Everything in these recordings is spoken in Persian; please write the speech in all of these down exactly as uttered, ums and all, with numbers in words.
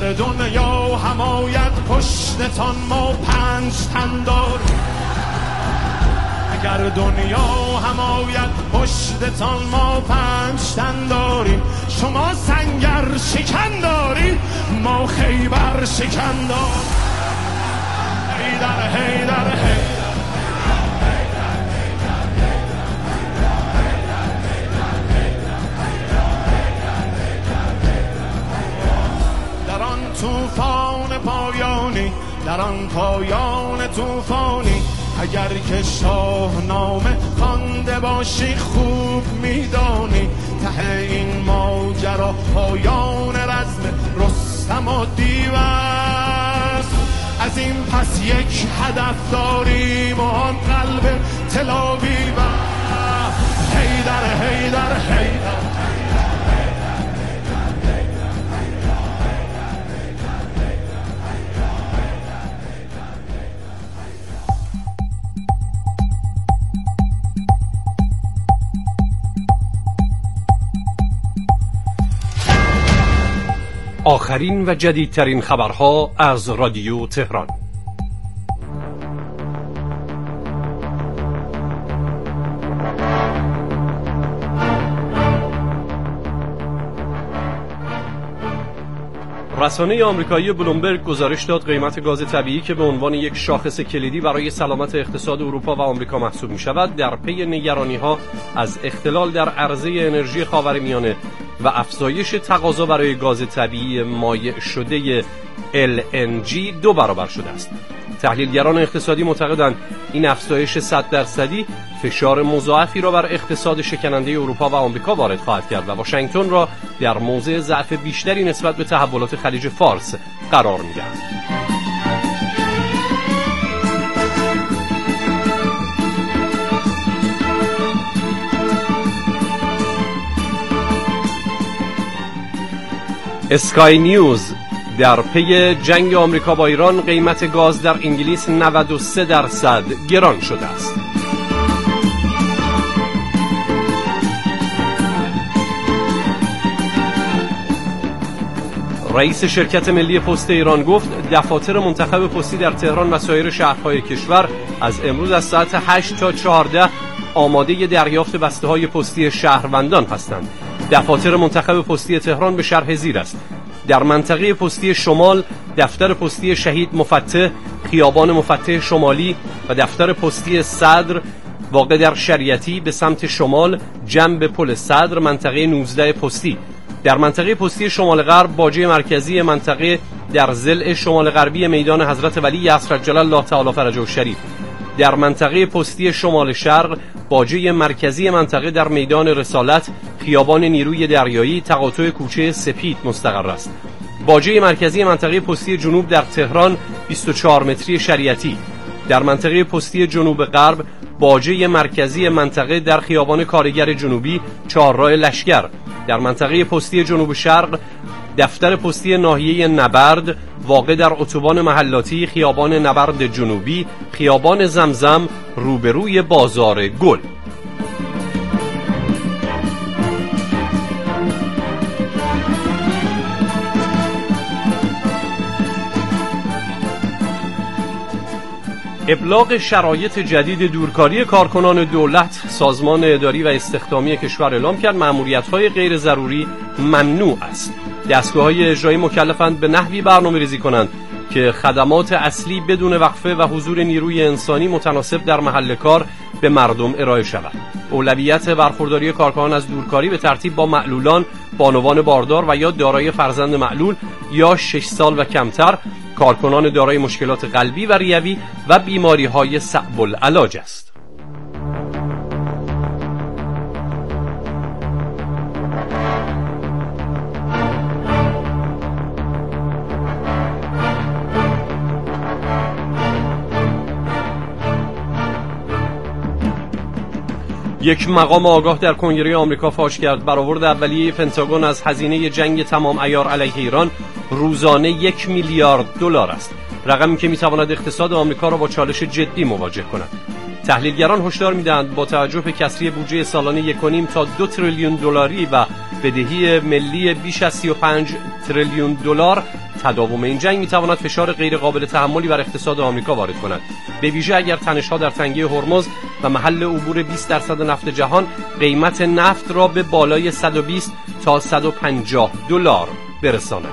اگر دنیا هم آید پشتتان ما پنج تن داریم، اگر دنیا هم آید پشتتان ما پنج تن داریم. شما سنگر شکن دارید، ما خیبر شکن داریم. حیدر حیدر حیدر در آن طوفان پایانی، در آن پایان طوفانی، اگر که شاهنامه خوانده باشی خوب میدانی. ته این ماجرا پایان رزم رستم و دیو است. از این پس یک هدف داریم و آن قلب تلاویو. حیدر حیدر حیدر آخرین و جدیدترین خبرها از رادیو تهران. رسانه آمریکایی بلومبرگ گزارش داد قیمت گاز طبیعی که به عنوان یک شاخص کلیدی برای سلامت اقتصاد اروپا و آمریکا محسوب می شود، در پی نگرانی‌ها از اختلال در عرضه انرژی خاورمیانه و افزایش تقاضا برای گاز طبیعی مایع شده ال ان جی دو برابر شده است. تحلیلگران اقتصادی معتقدند این افزایش صد درصدی فشار مضاعفی را بر اقتصاد شکننده اروپا و آمریکا وارد خواهد کرد و واشنگتن را در موضع ضعف بیشتری نسبت به تحولات خلیج فارس قرار می‌دهد. اسکای نیوز: در پی جنگ آمریکا با ایران قیمت گاز در انگلیس نود و سه درصد گران شده است. رئیس شرکت ملی پست ایران گفت دفاتر منتخب پستی در تهران و سایر شهرهای کشور از امروز از ساعت هشت تا چهارده آماده دریافت بسته‌های پستی شهروندان هستند. دفاتر منتخب پستی تهران به شرح زیر است: در منطقه پستی شمال دفتر پستی شهید مفتح، خیابان مفتح شمالی و دفتر پستی صدر واقع در شریعتی به سمت شمال جنب پل صدر منطقه نوزده پستی. در منطقه پستی شمال غرب باجه مرکزی منطقه در ضلع شمال غربی میدان حضرت ولی یسر عجل الله تعالی فرجه الشریف. در منطقه پستی شمال شرق باجه مرکزی منطقه در میدان رسالت خیابان نیروی دریایی تقاطع کوچه سپید مستقر است. باجه مرکزی منطقه پستی جنوب در تهران بیست و چهار متری شریعتی. در منطقه پستی جنوب غرب باجه مرکزی منطقه در خیابان کارگر جنوبی چهارراه لشکر. در منطقه پستی جنوب شرق دفتر پستی ناحیه نبرد واقع در اتوبان محلاتی خیابان نبرد جنوبی خیابان زمزم روبروی بازار گل. ابلاغ شرایط جدید دورکاری کارکنان دولت، سازمان اداری و استخدامی کشور اعلام کرد مأموریت‌های غیر ضروری ممنوع است. دستگاه‌های اجرایی مکلفند به نحوی برنامه‌ریزی کنند که خدمات اصلی بدون وقفه و حضور نیروی انسانی متناسب در محل کار به مردم ارائه شود. اولویت برخورداری کارکنان از دورکاری به ترتیب با معلولان، بانوان باردار و یا دارای فرزند معلول یا شش سال و کمتر، کارکنان دارای مشکلات قلبی و ریوی و بیماری‌های صعب العلاج است. یک مقام آگاه در کنگره آمریکا فاش کرد برآورد اولیه پنتاگون از هزینه جنگ تمام عیار علیه ایران روزانه یک میلیارد دلار است، رقمی که میتواند اقتصاد آمریکا را با چالش جدی مواجه کند. تحلیلگران هشدار میدهند با توجه به کسری بودجه سالانه یک و نیم تا دو تریلیون دلاری و بدهی ملی بیش از سی و پنج تریلیون دلار، تداوم این جنگ میتواند فشار غیر قابل تحملی بر اقتصاد آمریکا وارد کند، به ویژه اگر تنش‌ها در تنگه هرمز و محل عبور بیست درصد نفت جهان قیمت نفت را به بالای صد و بیست تا صد و پنجاه دلار برساند.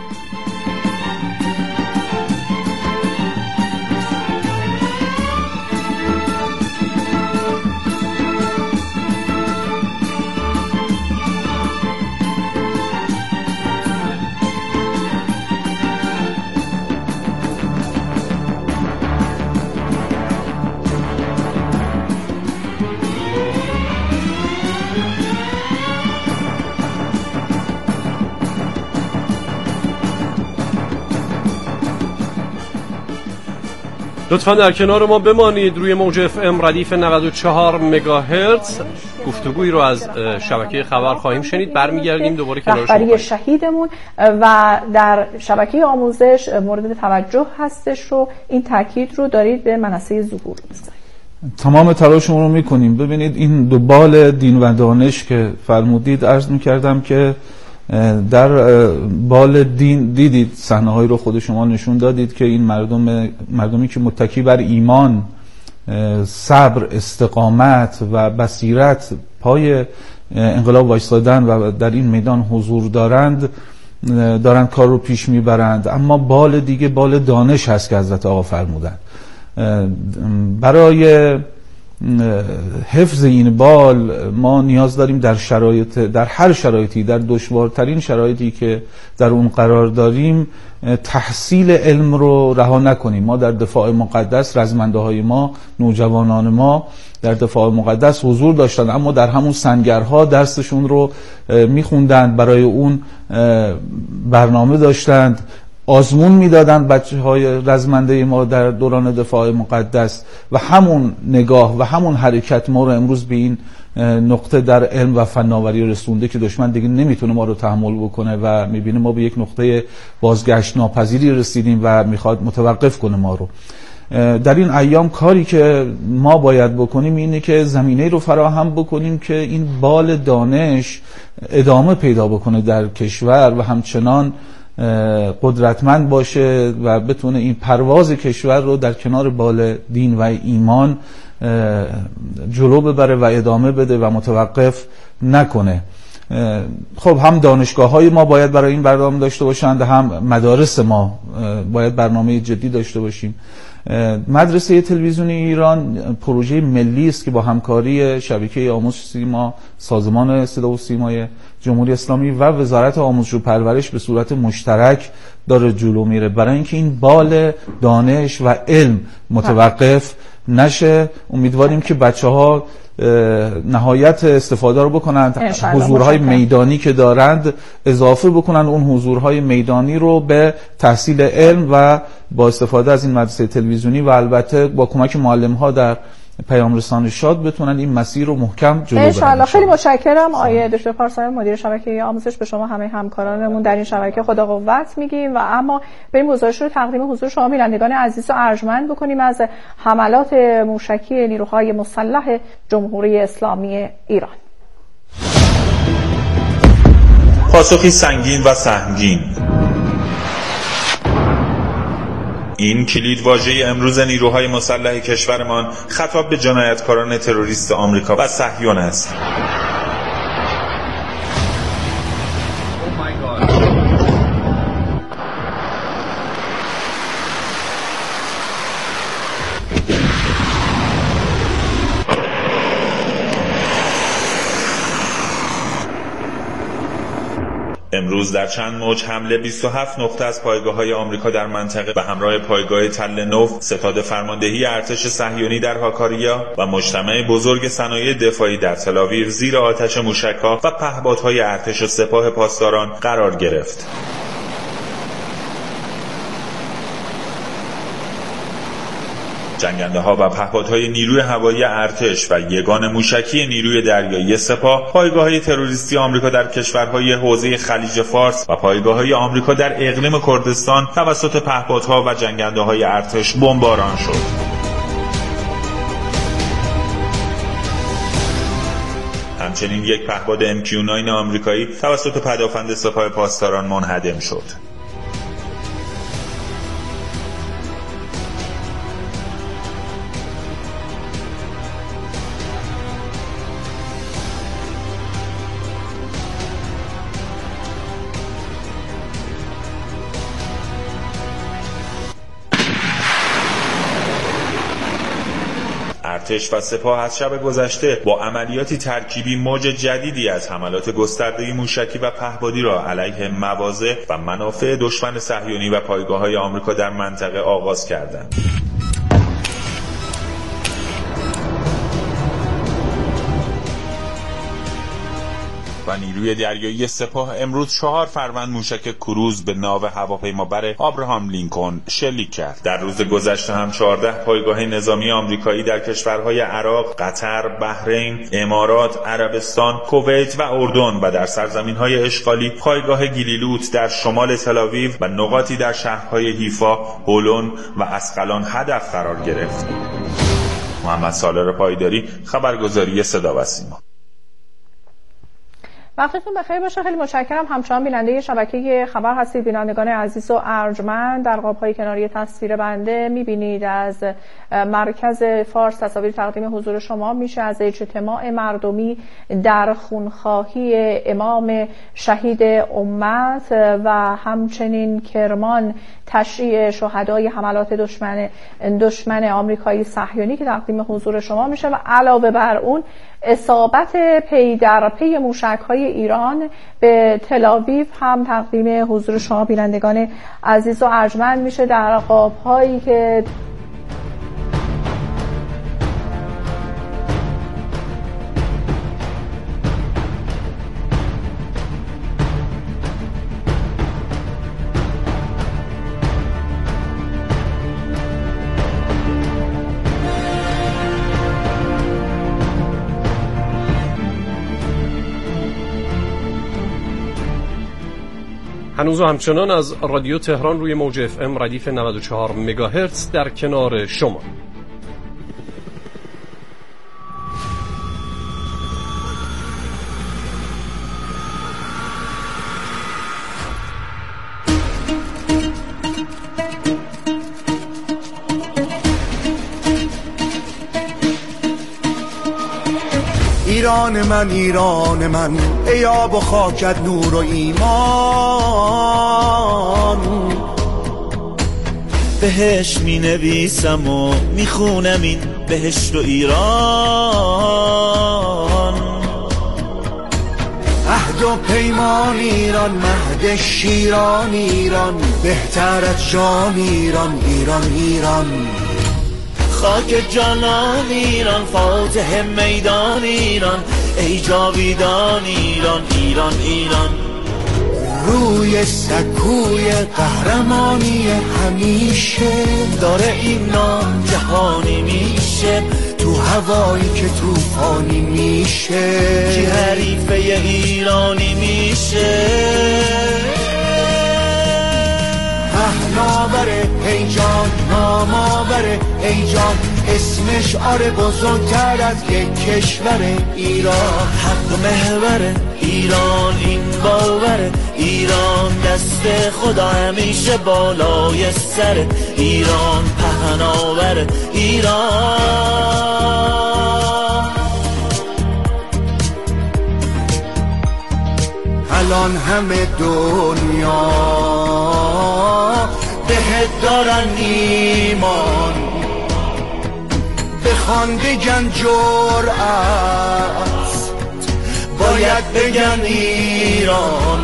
لطفاً در کنار ما بمانید. روی موج اف ام ردیف نود و چهار مگاهرتز گفتگویی رو از شبکه خبر خواهیم شنید. برمیگردیم دوباره کنار شما. رهبری شهیدمون و در شبکه آموزش مورد توجه هستش رو این تاکید رو دارید به منصه ظهور بذارید. تمام تلاشمون رو میکنیم. ببینید این دو بال دین و دانش که فرمودید، عرض میکردم که در بال دین دیدید صحنه‌هایی رو خود شما نشون دادید که این مردم مردمی که متکی بر ایمان، صبر، استقامت و بصیرت پای انقلاب وایسادن و در این میدان حضور دارند دارند کار رو پیش میبرند. اما بال دیگه بال دانش هست که حضرت آقا فرمودند. برای حفظ این بال ما نیاز داریم در شرایط در هر شرایطی، در دشوارترین شرایطی که در اون قرار داریم، تحصیل علم رو رها نکنیم. ما در دفاع مقدس، رزمنده های ما، نوجوانان ما در دفاع مقدس حضور داشتن، اما در همون سنگرها درسشون رو میخوندند، برای اون برنامه داشتند، آزمون میدادن بچه های رزمنده ما در دوران دفاع مقدس، و همون نگاه و همون حرکت ما رو امروز به این نقطه در علم و فناوری رسونده که دشمن دیگه نمیتونه ما رو تحمل بکنه و میبینه ما به یک نقطه بازگشت ناپذیری رسیدیم و میخواد متوقف کنه ما رو. در این ایام کاری که ما باید بکنیم اینه که زمینه رو فراهم بکنیم که این بال دانش ادامه پیدا بکنه در کشور و همچنان قدرتمند باشه و بتونه این پرواز کشور رو در کنار بال دین و ایمان جلو ببره و ادامه بده و متوقف نکنه. خب هم دانشگاه های ما باید برای این برنامه داشته باشند، هم مدارس ما باید برنامه جدی داشته باشیم. مدرسه تلویزیونی ایران پروژه ملی است که با همکاری شبکه آموزش سیما، سازمان صدا و سیمای جمهوری اسلامی و وزارت آموزش و پرورش به صورت مشترک داره جلو میره، برای اینکه این بال دانش و علم متوقف نشه. امیدواریم که بچه‌ها نهایت استفاده رو بکنند، حضورهای میدانی که دارند اضافه بکنند اون حضورهای میدانی رو به تحصیل علم و با استفاده از این مدرسه تلویزیونی و البته با کمک معلم‌ها در پیام رسان شاد بتونن این مسیر رو محکم جلو ببرن. انشالله. خیلی متشکرم آقای دکتر پارسانی، مدیر شبکه آموزش. به شما همه همکارانمون در این شبکه خدا قوت میگیم و اما بریم گزارش رو تقدیم حضور شما بینندگان عزیز و ارجمند بکنیم از حملات موشکی نیروهای مسلح جمهوری اسلامی ایران. پاسخی سنگین و سهمگین. این کلید واژه امروز نیروهای مسلح کشورمان خطاب به جنایتکاران تروریست آمریکا و صهیون است. امروز در چند موج حمله بیست و هفت نقطه از پایگاه‌های آمریکا در منطقه به همراه پایگاه تل نو، ستاد فرماندهی ارتش صهیونی در هاکاریا و مجتمع بزرگ صنایع دفاعی در تل‌آویو زیر آتش موشک‌ها و پهپادهای ارتش و سپاه پاسداران قرار گرفت. جنگنده ها و پهپادهای نیروی هوایی ارتش و یگان موشکی نیروی دریایی سپاه پایگاه‌های تروریستی آمریکا در کشورهای حوزه خلیج فارس و پایگاه‌های آمریکا در اقلیم کردستان توسط پهپادها و جنگنده‌های ارتش بمباران شد. همچنین یک پهپاد ام کیو نه آمریکایی توسط پدافند سپاه پاسداران منهدم شد. ارتش و سپاه از شب گذشته با عملیاتی ترکیبی موج جدیدی از حملات گسترده موشکی و پهپادی را علیه مواضع و منافع دشمن صهیونی و پایگاه‌های آمریکا در منطقه آغاز کردند. و نیروی دریایی سپاه امروز چهار فروند موشک کروز به ناو هواپیمابر آبراهام لینکن شلیک کرد. در روز گذشته هم چهارده پایگاه نظامی آمریکایی در کشورهای عراق، قطر، بحرین، امارات، عربستان، کویت و اردن و در سرزمین‌های اشغالی پایگاه گلیلوت در شمال تل‌آویو و نقاطی در شهرهای حیفا، هولون و اسقلان هدف قرار گرفت. محمد سالار پایداری، خبرگزاری صدا و سیما. وقتتون بخیر باشه. خیلی متشکرم. همچنان بیننده شبکه خبر هستید. بینندگان عزیز و ارجمند، در قاب‌های کناری تصویر بنده می‌بینید از مرکز فارس تصاویر تقدیم حضور شما میشه از اجتماع مردمی در خونخواهی امام شهید امت و همچنین کرمان تشییع شهدای حملات دشمن دشمن آمریکایی صهیونی که تقدیم حضور شما میشه و علاوه بر اون اصابت پی در پی موشک‌های ایران به تل‌آویو هم تقدیم حضور شما بینندگان عزیز و ارجمند میشه در قاب‌هایی که هنوز همچنان از رادیو تهران روی موج اف ام ردیف نود و چهار مگاهرتز در کنار شما. ایران من ایران من ای آب و خاکت نور و ایمان، بهش می نویسم و می خونم این بهشت و ایران. عهد و پیمان ایران، مهد شیران ایران، بهتر از جان ایران ایران ایران. خاک جانان ایران، فاتح میدان ایران، ای جاویدان ایران ایران ایران. روی سکوی قهرمانی همیشه داره این نام جهانی میشه، تو هوایی که طوفانی میشه کی حریفه ایرانی میشه. پهناوره ای جان، ناماوره ای جان، اسمش آره بزرگتر از یک کشور ایران. حق و محور ایران این باور ایران، دست خدا همیشه بالای سر ایران. پهناور ایران. الان همه دنیا بهت دارن ایمان، بخوان بگن جرأت، باید بگن ایران،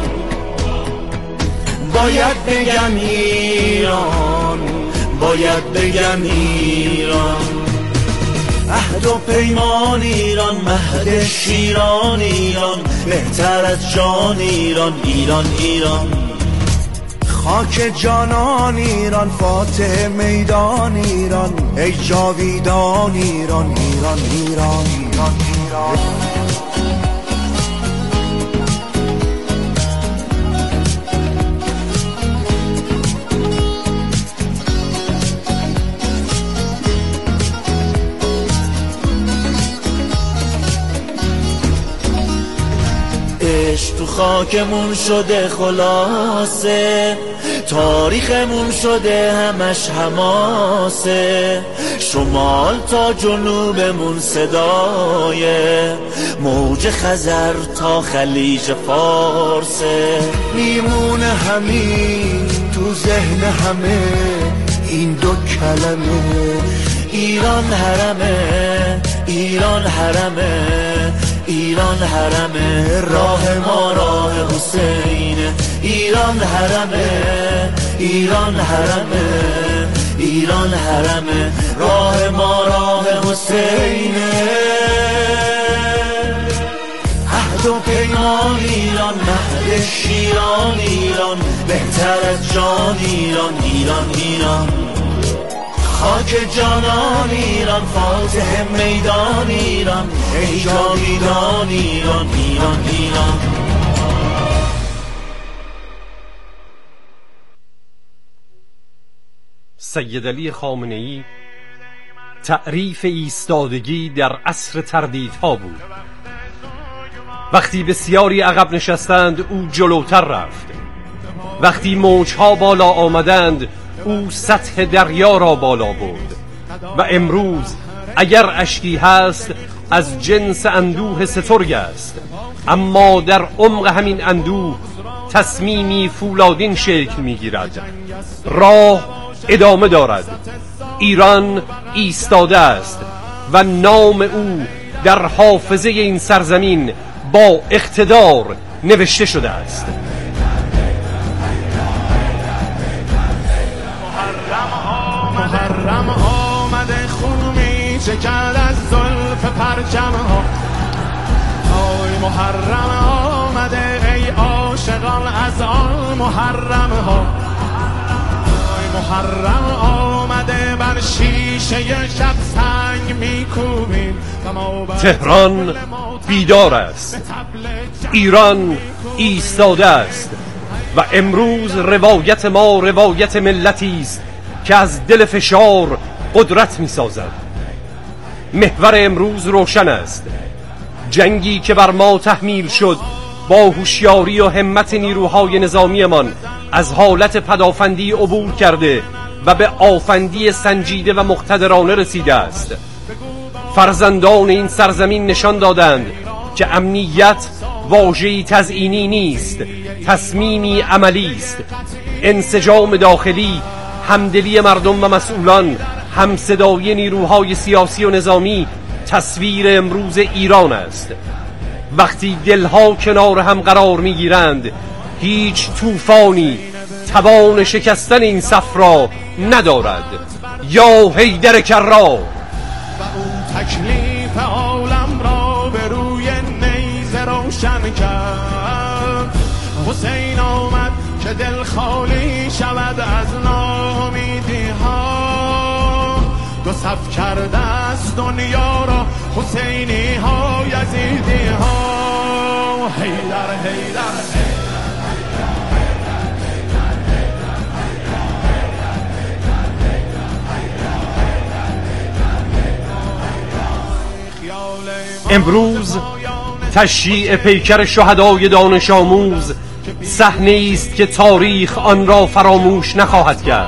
باید بگن ایران، باید بگن ایران. عهد و پیمان ایران، مهد شیران ایران، بهتر از جان ایران ایران ایران. خاک جانان ایران، فاتح میدان ایران، ای جاویدان ایران ایران ایران ایران ایران. عشق تو خاکمون شده خلاصه، تاریخمون شده همش حماسه. شمال تا جنوبمون صدای موج خزر تا خلیج فارسه. میمونه همین تو ذهن همه این دو کلمه، ایران حرمه، ایران حرمه، ایران حرمه، راه ما راه حسینه. ایران حرمه، ایران حرمه، ایران حرمه، راه ما راه حسینه. عهد و پیمان ایران، مهد شیران ایران، بهتر از جان ایران، ایران ایران. خاک جانان ایران، فاتح میدان ایران، ای جاویدان ایران، ایران ایران. سید علی خامنه‌ای تعریف ایستادگی در عصر تردیدها بود. وقتی بسیاری عقب نشستند او جلوتر رفت. وقتی موجها بالا آمدند او سطح دریا را بالا برد. و امروز اگر اشکی هست از جنس اندوه سترگ است، اما در عمق همین اندوه تصمیمی فولادین شکل میگیرد. راه ادامه دارد. ایران ایستاده است و نام او در حافظه این سرزمین با اقتدار نوشته شده است. محرم آمده خون می چکد از زلف پرچم ها. آی محرم آمده ای عاشقان از آن محرم ها. آی محرم آمده بر شیشه شب سنگ می کوبیم. تهران بیدار است. ایران ایستاده است و امروز روایت ما روایت ملتی است که از دل فشار قدرت می سازد. محور امروز روشن است. جنگی که بر ما تحمیل شد با هوشیاری و همت نیروهای نظامیمان از حالت پدافندی عبور کرده و به آفندی سنجیده و مقتدرانه رسیده است. فرزندان این سرزمین نشان دادند که امنیت واژه‌ای تزیینی نیست، تصمیمی عملی است. انسجام داخلی، همدلی مردم و مسئولان، همصدایی نیروهای سیاسی و نظامی تصویر امروز ایران است. وقتی دلها کنار هم قرار میگیرند هیچ طوفانی توان شکستن این صف را ندارد. یا حیدر کرار. و او تکلیف عالم را به روی نیزه روشن کرد. حسین آمد که دل خالی شود از ناامیدی ها. دو صف کرده از دنیا را حسینی ها یزیدی ها. حیدر حیدر امروز تشییع پیکر شهدای دانش آموز صحنه است که تاریخ آن را فراموش نخواهد کرد.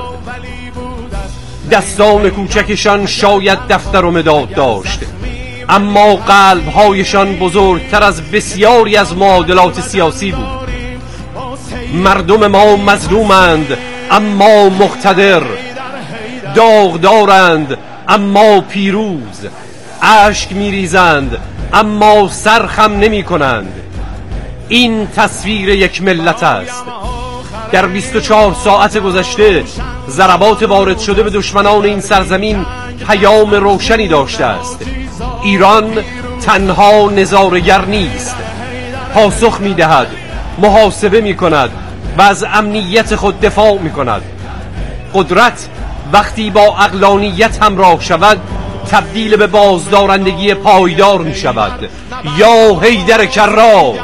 دستان کوچکشان شاید دفتر و مداد داشت، اما قلب‌هایشان بزرگتر از بسیاری از معادلات سیاسی بود. مردم ما مظلومند اما مقتدر، داغدارند اما پیروز، اشک میریزند اما سر خم نمی کنند. این تصویر یک ملت است. در بیست و چهار ساعت گذشته ضربات وارد شده به دشمنان این سرزمین پیام روشنی داشته است. ایران تنها نظاره‌گر نیست، پاسخ می دهد، محاسبه می کند و از امنیت خود دفاع می کند. قدرت وقتی با عقلانیت همراه شود تبدیل به بازدارندگی پایدار می شود. یا حیدر کرار.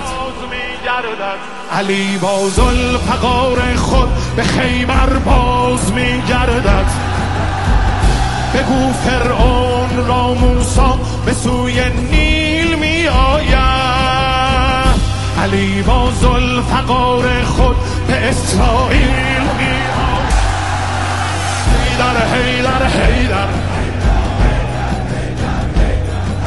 علی با ذوالفقار خود به خیبر باز می گردد. بگو فرعون را موسی به سوی نیل می آید. علی با ذوالفقار خود به اسرائیل می آید. حیدر حیدر حیدر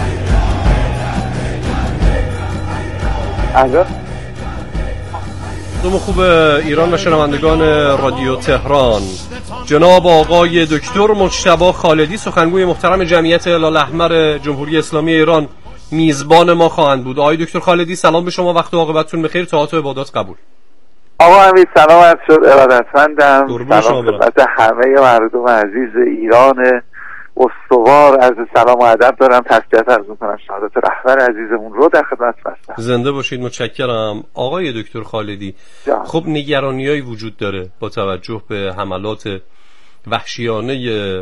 اگر دوم خوب ایران و شنوندگان رادیو تهران، جناب آقای دکتر مجتبی خالدی سخنگوی محترم جمعیت هلال احمر جمهوری اسلامی ایران میزبان ما خواهند بود. آقای دکتر خالدی سلام به شما، وقت و عاقبتتون بخیر، طاعت و عبادات قبول. آقا امید سلام عرض شد، ارادتمندم. سلام خدمت همه مردم عزیز ایران استوار، عرض سلام و ادب دارم، تسلیت عرض می‌کنم شهادت رهبر عزیزمون رو در خدمت هستم. زنده باشید، متشکرم. آقای دکتر خالدی، جان. خب نگرانی‌هایی وجود داره با توجه به حملات وحشیانه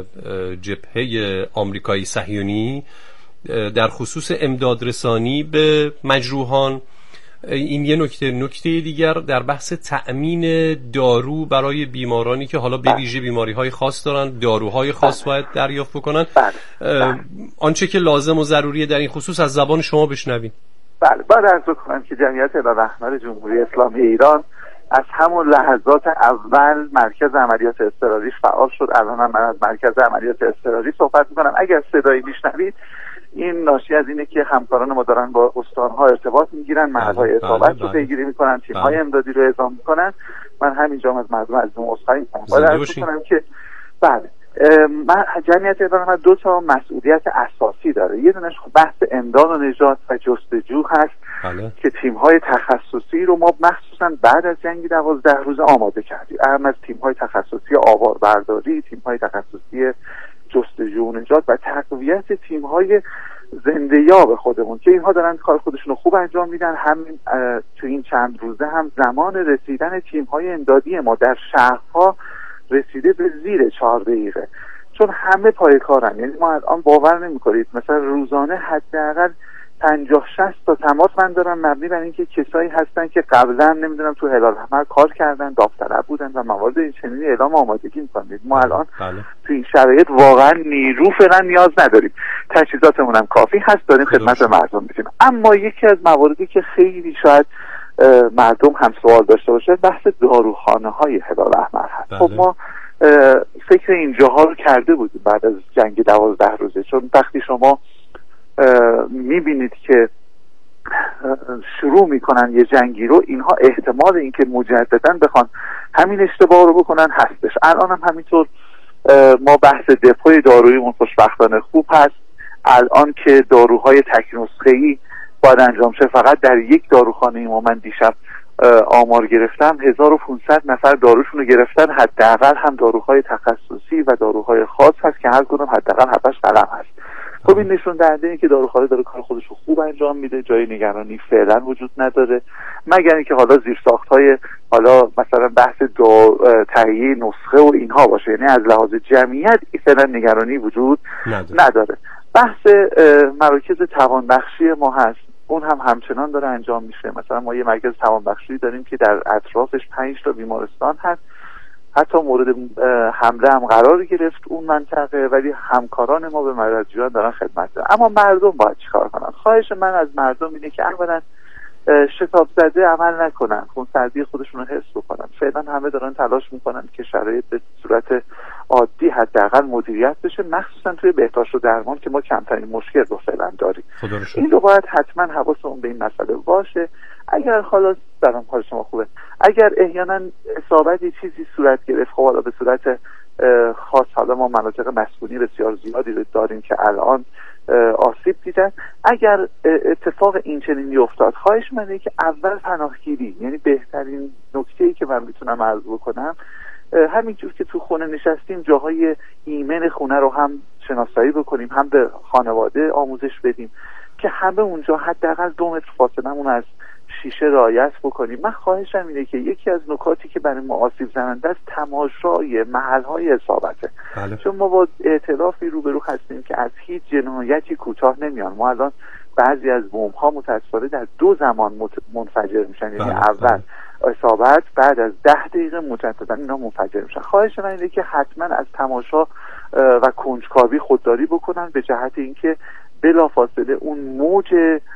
جبهه آمریکایی صهیونی در خصوص امدادرسانی به مجروحان. این یه نکته. نکته دیگر در بحث تأمین دارو برای بیمارانی که حالا به ویژه بیماری‌های خاص دارن، داروهای خاص باید دریافت بکنن. آنچه که لازم و ضروریه در این خصوص از زبان شما بشنویم. بله، باید عرض کنم که جمعیت هلال احمر جمهوری اسلامی ایران از همون لحظات اول مرکز عملیات اضطراریش فعال شد. الان هم من از مرکز عملیات اضطراری صحبت می‌کنم. اگر صدایی میشنوید این ناشی از اینه که همکاران ما دارن با استان‌ها ارتباط میگیرن، محل‌های اصابت رو پیگیری میکنن، تیم‌های امدادی رو اعزام میکنن. من همینجا از مردم عزیزم عذرخواهی می‌کنم. باید عرض کنم که بله، من جمعیت هلال دو تا مسئولیت اساسی داره. یه دونش بحث امداد و نجات و جستجو هست بله. که تیم‌های تخصصی رو ما مخصوصا بعد از جنگ دوازده روز آماده کردیم. اهم از تیم‌های تخصصی آواربرداری، تیم‌های تخصصی جستجو و نجات و تقویت تیم‌های زنده‌یاب خودمون که اینها دارن کار خودشون رو خوب انجام میدن. همین تو این چند روزه هم زمان رسیدن تیم‌های امدادی ما در شهرها رسیده به زیر چهار دقیقه، چون همه پای کارن. یعنی ما الان باور نمی‌کنید مثلا روزانه حداقل پنجاه شصت تا تماس من دارم مبنی بر اینکه کسایی هستن که قبلا نمیدونم تو هلال احمر کار کردن، داوطلب بودن و موارد این چنینی اعلام آمادگی می‌کنید. ما الان بله. تو این شرایط واقعا نیرو فعلا نیاز نداریم، تجهیزاتمون هم کافی هست، داریم خدمت مردم می‌کنیم. اما یکی از مواردی که خیلی شاید مردم هم سوال داشته باشه بحث داروخانه‌های هلال احمر هست. بله. خب ما فکر اینجاها رو کرده بودیم بعد از جنگ دوازده روزه، چون وقتی شما میبینید که شروع میکنن یه جنگی رو، اینها احتمال اینکه مجددا بخوان همین اشتباه رو بکنن هستش. الان هم همینطور ما بحث دپوی داروییمون خوشبختانه خوب هست. الان که داروهای تک نسخه‌ای باید انجام شه، فقط در یک داروخانه ما من دیشب آمار گرفتم هزار و پانصد نفر داروشون رو گرفتن. حداقل هم داروهای تخصصی و داروهای خاص هست که هر کدوم حداقل هفتش قلم هست. خب این نشون دهنده اینه که داروخانه داره کار خودش رو خوب انجام میده، جای نگرانی فعلا وجود نداره، مگر اینکه حالا زیرساخت‌های حالا مثلا بحث تهیه نسخه و اینها باشه. یعنی از لحاظ جمعیت فعلا نگرانی وجود نداره, نداره. بحث مراکز توانبخشی ما هست، اون هم همچنان داره انجام میشه. مثلا ما یه مرکز توانبخشی داریم که در اطرافش پنج تا بیمارستان هست، حتی مورد حمله هم قرار گرفت اون منطقه، ولی همکاران ما به مرضیان دارن خدمت دارن. اما مردم باید چیکار کنن؟ خواهش من از مردم اینه که اولا شتاب زده عمل نکنن، خونسردی خودشون رو حس بکنن. فعلا همه دارن تلاش میکنن که شرایط به صورت عادی حداقل مدیریت بشه، مخصوصا توی بهداشت و درمان که ما کمترین مشکل رو فعلا داریم. این رو باید حتما حواسمون به این مسئله باشه. اگر خلاص درم کار شما خوبه، اگر احیانا اصابتی چیزی صورت گرفت، خب حالا به صورت خاص حالا ما مناطق مسکونی بسیار زیادی رو داریم که الان آسیب دیدن. اگر اتفاق این چنینی افتاد، خواهش منه که اول پناهگیری، یعنی بهترین نکته‌ای که من میتونم عرض بکنم همینجور که تو خونه نشستیم جاهای ایمن خونه رو هم شناسایی بکنیم، هم به خانواده آموزش بدیم که همه اونجا حداقل دو متر فاصله‌مون از شیشه رعایت بکنیم. من خواهشم اینه که یکی از نکاتی که برای ما آسیب زننده است تماشای محل‌های اصابته. بله. چون ما با ائتلافی روبرو هستیم که از هیچ جنایتی کوتاه نمیان. ما الان بعضی از بمب‌ها متأسفانه در دو زمان منفجر میشن، یعنی بله. اول اصابت، بعد از ده دقیقه مجددا اینا منفجر میشن. خواهش من اینه که حتما از تماشا و کنجکاوی خودداری بکنن به جهت اینکه بلافاصله اون موج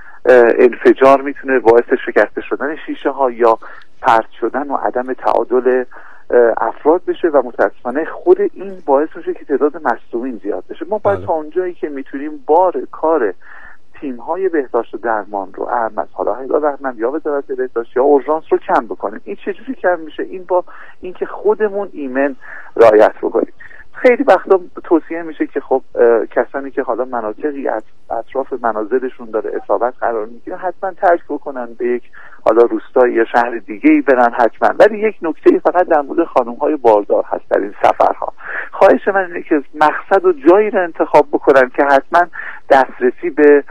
انفجار میتونه باعث شکسته شدن شیشه ها یا پرت شدن و عدم تعادل افراد بشه و متاسفانه خود این باعث میشه که تعداد مصدومین زیاد بشه. ما باید تا اونجایی که میتونیم بار کار تیم‌های بهداشت و درمان رو از حالا هلال احمر یا وزارت بهداشت یا اورژانس رو کم بکنیم. این چجوری کم میشه؟ این با اینکه خودمون ایمن رعایت بکنیم. خیلی وقتا توصیه میشه که خب کسانی که حالا مناطقی اطراف منازلشون داره اصابت قرار میگیره حتما ترک بکنن، به یک حالا روستایی یا شهر دیگه ای برن حتما. ولی یک نکته فقط در مورد خانم‌های باردار هست در این سفرها. خواهش من اینه که مقصد و جایی رو انتخاب بکنن که حتما دسترسی به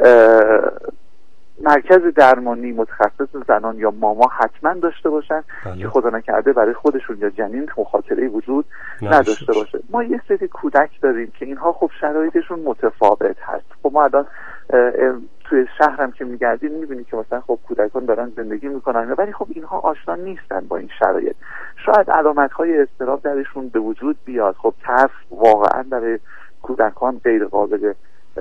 مرکز درمانی متخصص زنان یا ماما حتما داشته باشن بله. که خدا نکرده برای خودشون یا جنین مخاطره وجود نداشته باشه. ما یه سری کودک داریم که اینها خب شرایطشون متفاوت هست. خب ما الان توی شهرم که میگردیم میبینیم که مثلا خب کودکان دارن زندگی میکنن ولی خب اینها آشنا نیستن با این شرایط. شاید علامت‌های اضطراب درشون به وجود بیاد. خب ترس واقعا برای کودکان غیر قابل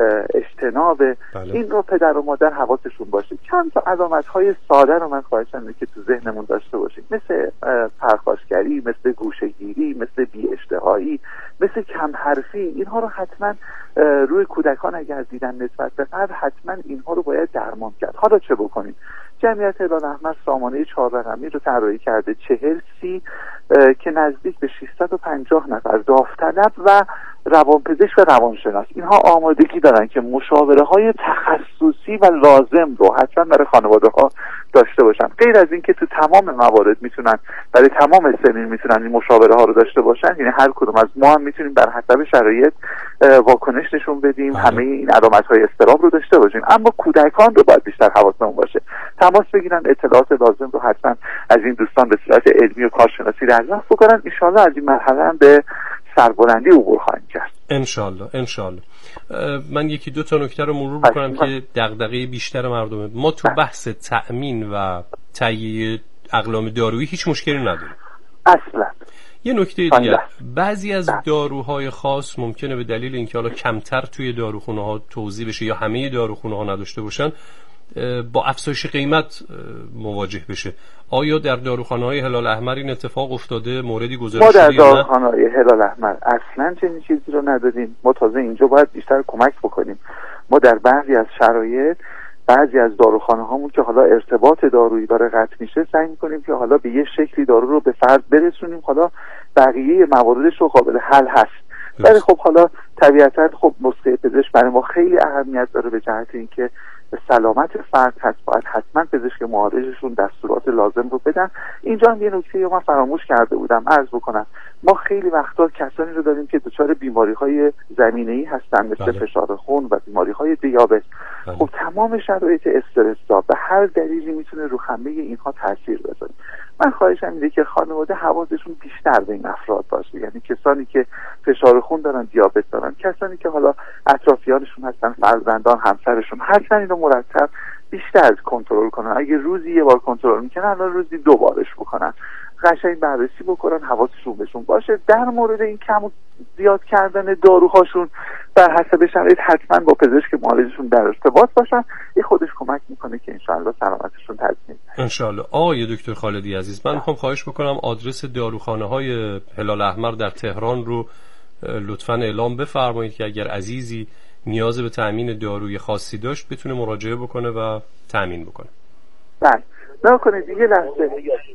اجتنابه. بله. این رو پدر و مادر حواسشون باشه. چند تا علامت‌های ساده رو من خواهشم اینه که تو ذهنمون داشته باشیم، مثل پرخاشگری، مثل گوشه‌گیری، مثل بی‌اشتهایی، مثل کم حرفی. اینها رو حتما روی کودکان اگر دیدن نسبت به قبل حتما اینها رو باید درمان کرد. حالا چه بکنیم؟ جمعیت هلال احمر سامانه چهار رقمی رو طراحی کرده چهل سی که نزدیک به ششصد و پنجاه نفر داوطلب و روانپزشک و روانشناس اینها آمادگی دارن که مشاوره های تخصصی و لازم رو حتما برای خانواده ها داشته باشن. غیر از این که تو تمام موارد میتونن برای تمام سنین میتونن این مشاوره ها رو داشته باشن، یعنی هر کدوم از ما هم میتونیم بر حسب شرایط واکنش نشون بدیم، همه این علامت های اضطراب رو داشته باشیم. اما کودکان رو باید بیشتر حواسمون باشه، تماس بگیرن، اطلاعات لازم رو حتما از این دوستان به صورت علمی و کارشناسی دریافت بکنن. ان شاءالله از این مرحله هم به سربلندی عبور خواهیم کرد. ان شاءالله ان شاءالله. من یکی دو تا نکته رو مرور بکنم که دغدغه بیشتر مردمه. ما تو بحث تأمین و تهیه اقلام دارویی هیچ مشکلی نداریم اصلا. یه نکته دیگه، بعضی از داروهای خاص ممکنه به دلیل اینکه حالا کمتر توی داروخونه ها توزیع بشه یا همه داروخونه ها نداشته باشن با افزایش قیمت مواجه بشه. آیا در داروخانه‌های هلال احمر این اتفاق افتاده؟ موردی گزارش شده؟ ما در داروخانه‌های هلال احمر اصلا چنین چیزی رو ندادیم. ما تازه اینجا باید بیشتر کمک بکنیم. ما در بعضی از شرایط بعضی از داروخانه‌هامون که حالا ارتباط دارویی داره قطع میشه، سعی می‌کنیم که حالا به یه شکلی دارو رو به فرد برسونیم، حالا بقیه مواردش رو قابل حل هست. ولی خب حالا طبیعتاً خب نسخه پزشک برای ما خیلی اهمیت داره به جهت اینکه سلامت فرد هست، باید حتما پزشک معالجشون دستورات لازم رو بدن. اینجا هم یه نکته رو من فراموش کرده بودم عرض بکنم. ما خیلی وقتا کسانی رو داریم که دچار بیماری‌های زمینه‌ای هستن مثل بله. فشار خون و بیماری‌های دیابت. بله. خب تمام شرایط استرس به هر دلیلی میتونه رو همه اینها تاثیر بذاره. من خواهشم اینه که خانواده حواسشون بیشتر به این افراد باشه، یعنی کسانی که فشار خون دارن، دیابت دارن، کسانی که حالا اطرافیانشون هستن، فرزندان، همسرشون، حتما اینو مرتب بیشتر کنترل کنن. اگه روزی یه بار کنترل میکنن الان روزی دو بارش بکنن، قشنگ بررسی بکنن، حواسشون بهشون باشه. در مورد این کم و زیاد کردن داروهاشون بر حسب شرایط حتما با پزشک معالجشون در ارتباط باشن. این خودش کمک میکنه که انشاءالله سلامتشون تضمین بشه. انشاءالله. آقای دکتر خالدی عزیز، من میخوام خواهش بکنم آدرس داروخانه‌های هلال احمر در تهران رو لطفاً اعلام بفرمایید که اگر عزیزی نیاز به تأمین داروی خاصی داشت بتونه مراجعه بکنه و تأمین بکنه. بله. نکنید دیگه لحظه.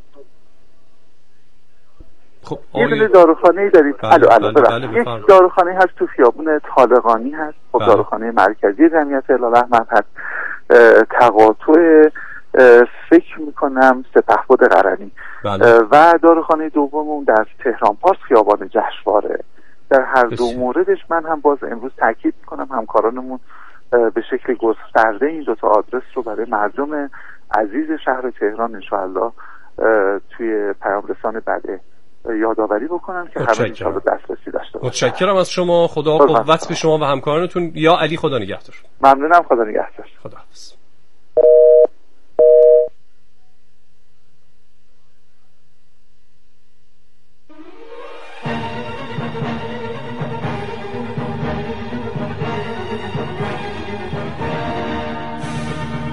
خب یه دونه داروخانه‌ای دارید. الو الو بله یک داروخانه هست تو خیابون طالقانی هست. خب بله. داروخانه مرکزی جمعیت هلال احمر هست. تقاطع فکر میکنم سپهبد قرنی. بله. و داروخانه دوممون در تهران پارس خیابان جشنواره. در هر دو موردش من هم باز امروز تاکید میکنم همکارانمون به شکل گسترده این دو تا آدرس رو برای مردم عزیز شهر تهران انشاءالله توی پیام رسان بعد یادآوری بکنن که همه انشاءالله دسترسی داشته باشن. متشکرم از شما. خدا قوت به شما و همکارانتون. یا علی خدا نگهدار. ممنونم. خدا نگهدار. خدا حافظ.